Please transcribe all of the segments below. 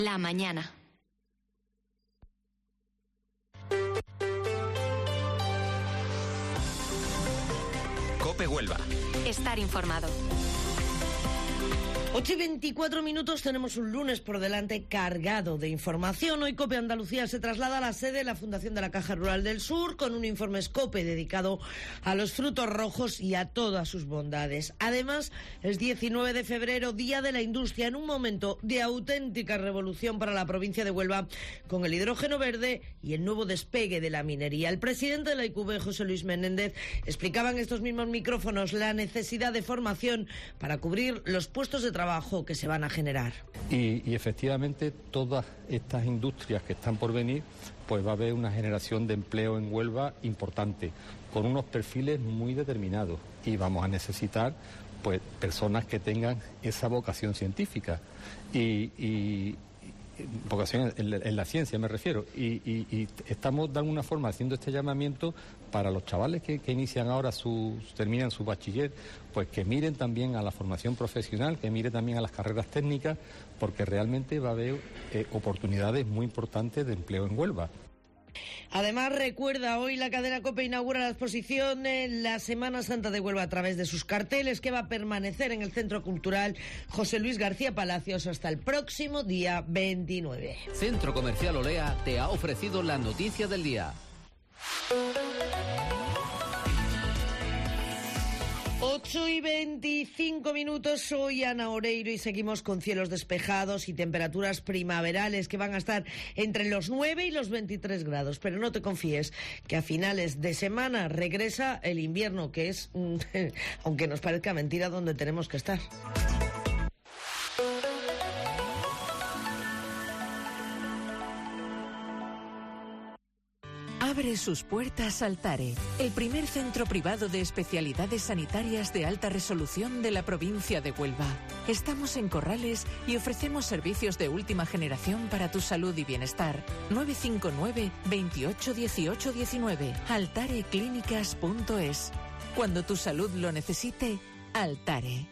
La mañana. COPE Huelva. Estar informado. 8:24, tenemos un lunes por delante cargado de información. Hoy COPE Andalucía se traslada a la sede de la Fundación de la Caja Rural del Sur con un informe SCOPE dedicado a los frutos rojos y a todas sus bondades. Además, es 19 de febrero, Día de la Industria, en un momento de auténtica revolución para la provincia de Huelva, con el hidrógeno verde y el nuevo despegue de la minería. El presidente de la IQV, José Luis Menéndez, explicaba en estos mismos micrófonos la necesidad de formación para cubrir los puestos de trabajo que se van a generar. Y efectivamente todas estas industrias que están por venir, pues va a haber una generación de empleo en Huelva importante, con unos perfiles muy determinados, y vamos a necesitar pues personas que tengan esa vocación científica y vocación en la ciencia me refiero, y estamos de alguna forma haciendo este llamamiento para los chavales que inician ahora terminan su bachiller, pues que miren también a la formación profesional, que miren también a las carreras técnicas, porque realmente va a haber oportunidades muy importantes de empleo en Huelva. Además, recuerda, hoy la cadena COPE inaugura la exposición La Semana Santa de Huelva a través de sus carteles, que va a permanecer en el Centro Cultural José Luis García Palacios hasta el próximo día 29. Centro Comercial Olea te ha ofrecido la noticia del día. 8:25, soy Ana Oreiro y seguimos con cielos despejados y temperaturas primaverales que van a estar entre los 9 y los 23 grados. Pero no te confíes, que a finales de semana regresa el invierno, que es, aunque nos parezca mentira, donde tenemos que estar. Abre sus puertas Altare, el primer centro privado de especialidades sanitarias de alta resolución de la provincia de Huelva. Estamos en Corrales y ofrecemos servicios de última generación para tu salud y bienestar. 959 28 18 19. altareclínicas.es. Cuando tu salud lo necesite, Altare.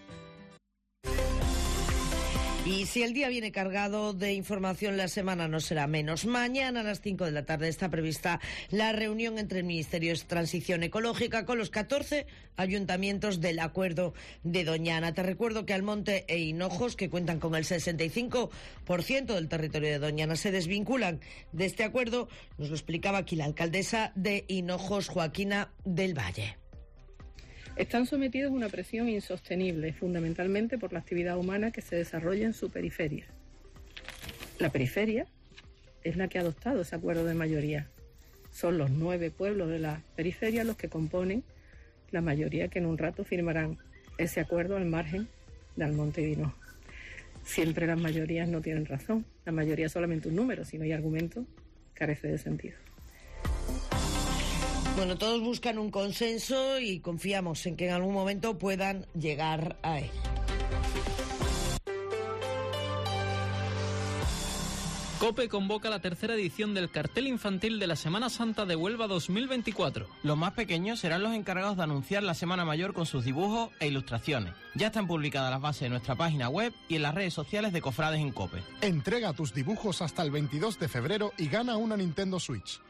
Y si el día viene cargado de información, la semana no será menos. Mañana a las 5 de la tarde está prevista la reunión entre el Ministerio de Transición Ecológica con los 14 ayuntamientos del Acuerdo de Doñana. Te recuerdo que Almonte e Hinojos, que cuentan con el 65% del territorio de Doñana, se desvinculan de este acuerdo. Nos lo explicaba aquí la alcaldesa de Hinojos, Joaquina del Valle. Están sometidos a una presión insostenible, fundamentalmente por la actividad humana que se desarrolla en su periferia. La periferia es la que ha adoptado ese acuerdo de mayoría. Son los 9 pueblos de la periferia los que componen la mayoría que en un rato firmarán ese acuerdo al margen de Almonte y Hinojos. Siempre las mayorías no tienen razón. La mayoría es solamente un número, si no hay argumento, carece de sentido. Bueno, todos buscan un consenso y confiamos en que en algún momento puedan llegar a él. COPE convoca la tercera edición del cartel infantil de la Semana Santa de Huelva 2024. Los más pequeños serán los encargados de anunciar la Semana Mayor con sus dibujos e ilustraciones. Ya están publicadas las bases en nuestra página web y en las redes sociales de Cofrades en COPE. Entrega tus dibujos hasta el 22 de febrero y gana una Nintendo Switch.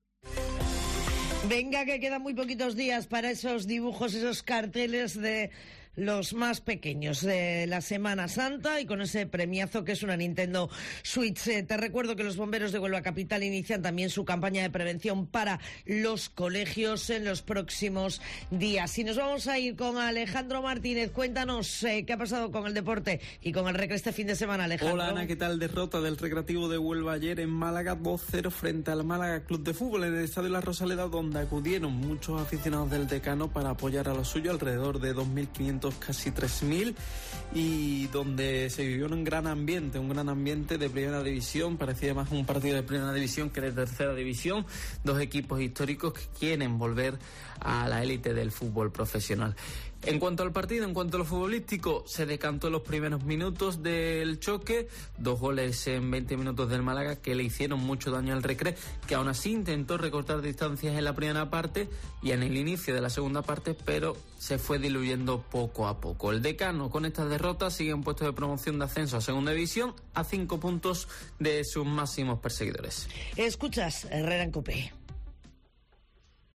Venga, que quedan muy poquitos días para esos dibujos, esos carteles de los más pequeños de la Semana Santa y con ese premiazo que es una Nintendo Switch. Te recuerdo que los bomberos de Huelva Capital inician también su campaña de prevención para los colegios en los próximos días. Y nos vamos a ir con Alejandro Martínez. Cuéntanos qué ha pasado con el deporte y con el Recre este fin de semana, Alejandro. Hola Ana, ¿qué tal? Derrota del Recreativo de Huelva ayer en Málaga 2-0 frente al Málaga Club de Fútbol en el Estadio La Rosaleda, donde acudieron muchos aficionados del Decano para apoyar a lo suyo, alrededor de 2.500, casi 3.000, y donde se vivió un gran ambiente de primera división. Parecía más un partido de primera división que de tercera división. Dos equipos históricos que quieren volver a la élite del fútbol profesional. En cuanto al partido, en cuanto a lo futbolístico, se decantó los primeros minutos del choque, 2 goles en 20 minutos del Málaga que le hicieron mucho daño al Recré, que aún así intentó recortar distancias en la primera parte y en el inicio de la segunda parte, pero se fue diluyendo poco a poco. El Decano, con estas derrotas, sigue en puesto de promoción de ascenso a Segunda División a 5 puntos de sus máximos perseguidores. Escuchas Herrera en COPE.